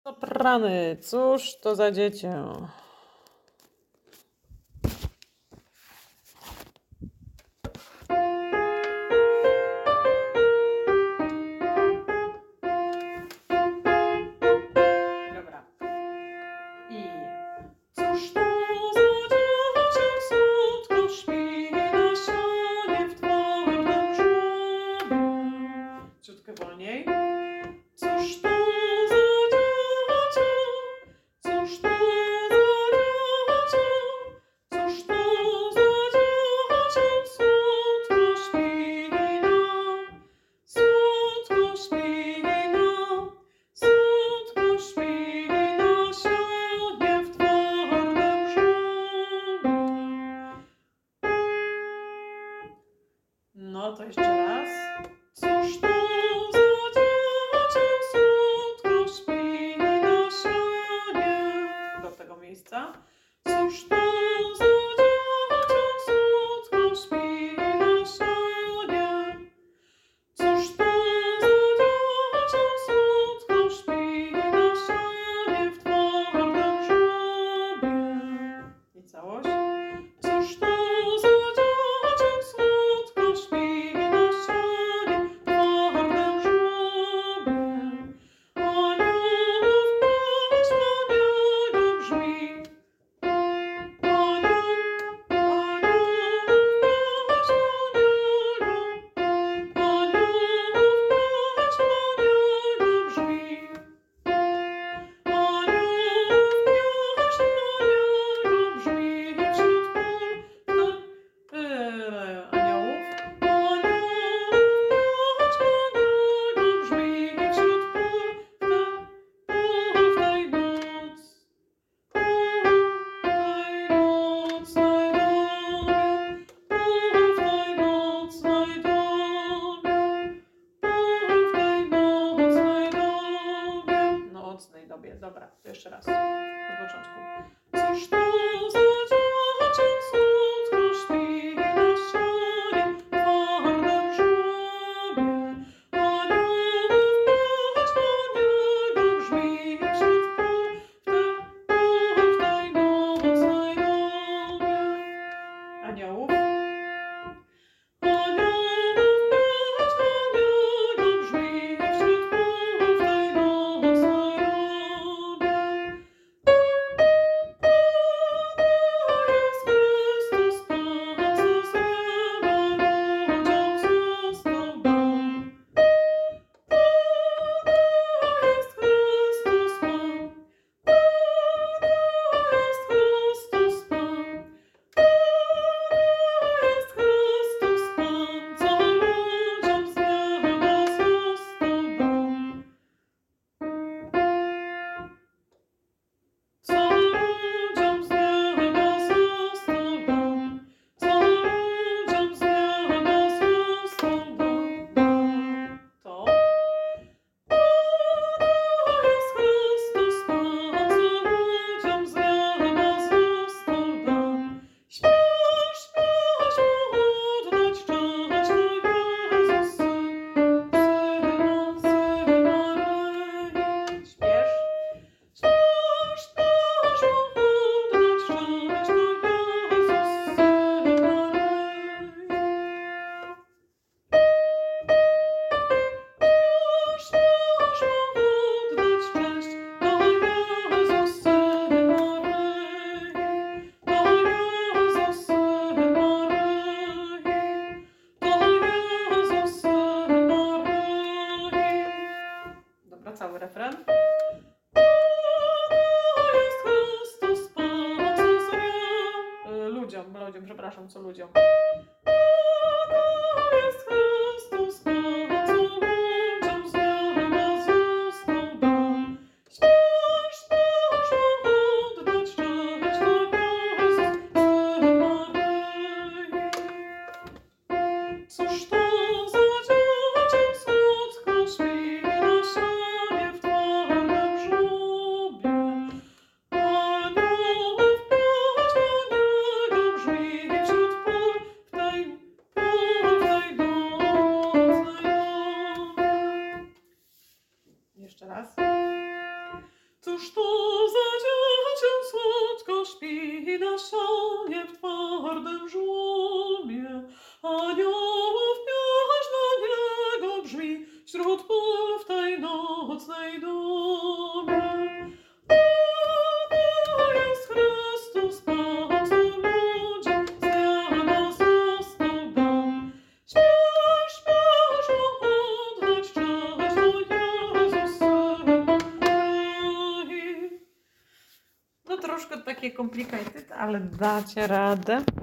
Soprany, cóż to za dziecię? Dobra. I cóż to za dziecię słodko śpi na ścianie w twardym żłobie? Ciutkę wolniej. Cóż to za dziecię? Cóż to za dziecię? Cóż to za dziecię słodko śpi nam? Słodko śpi nam, słodko śpi na ścianie w twardym żłobie. No to jeszcze raz. Cóż to za dziecię słodko śpi na ścianie? Do tego miejsca. Cóż to za dziecię słodko śpi na ścianie? Cóż to za dziecię słodko śpi na ścianie w twardym żłobie? I całość. Cóż to za dziecię słodko śpi na ścianie w twardym żłobie? Aniołów pieśń na niego brzmi. Aniołów pieśń na niego. Aniołów pieśń na niego brzmi. Aniołów pieśń na niego brzmi wśród pól. Aniołów. Aniołów pieśń na niego brzmi wśród pól w tej noc. Nocnej dobie. Dobra, to jeszcze raz. Od początku. Cóż to za dziecię słodko śpi na ścianie w twardym żłobie? Aniołów pieśń na niego brzmi wśród pól w tej nocnej dobie. Aniołów. Aniołów pieśń na niego brzmi wśród pól w tej nocnej dobie. To jest Chrystus Pan, co z nieba ludziom został dany. To jest Chrystus Pan. To jest Chrystus Pan. To jest Chrystus Pan, co ludziom z nieba został dany. Co ludziom z nieba został dany. Co ludziom z nieba został dany. To jest Chrystus Pan, co ludziom z nieba został dany. Śpiesz, śpiesz mu oddać cześć, to Jezus, Syn Maryi. Śpiesz, śpiesz, śpiesz mu oddać cześć, to Jezus, Syn Maryi. Śpiesz mu oddać cześć, to Jezus, Syn Maryi. To Jezus, Syn Maryi. To Jezus, Syn Maryi. Dobra, cały refren. To jest Chrystus Pan, co z nieba... Ludziom, przepraszam, co ludziom. To jest Chrystus Pan, co ludziom z nieba został dany. Śpiesz, śpiesz mu oddać cześć, to Jezus, Syn Maryi. Cóż to za dziecię słodko śpi na ścianie w twardym żłobie? Aniołów pieśń na niego brzmi wśród pól w tej Cóż to za dziecię słodko śpi na ścianie w twardym żłobie? Aniołów pieśń dla niego brzmi wśród pól w tej nocnej dobie. To jest Chrystus, Pan snu ludzi, z nieba został dom. Śpiesz, śpiesz, oddać cześć, to Jezus Syn Maryi. No troszkę takie complicated, ale dacie radę.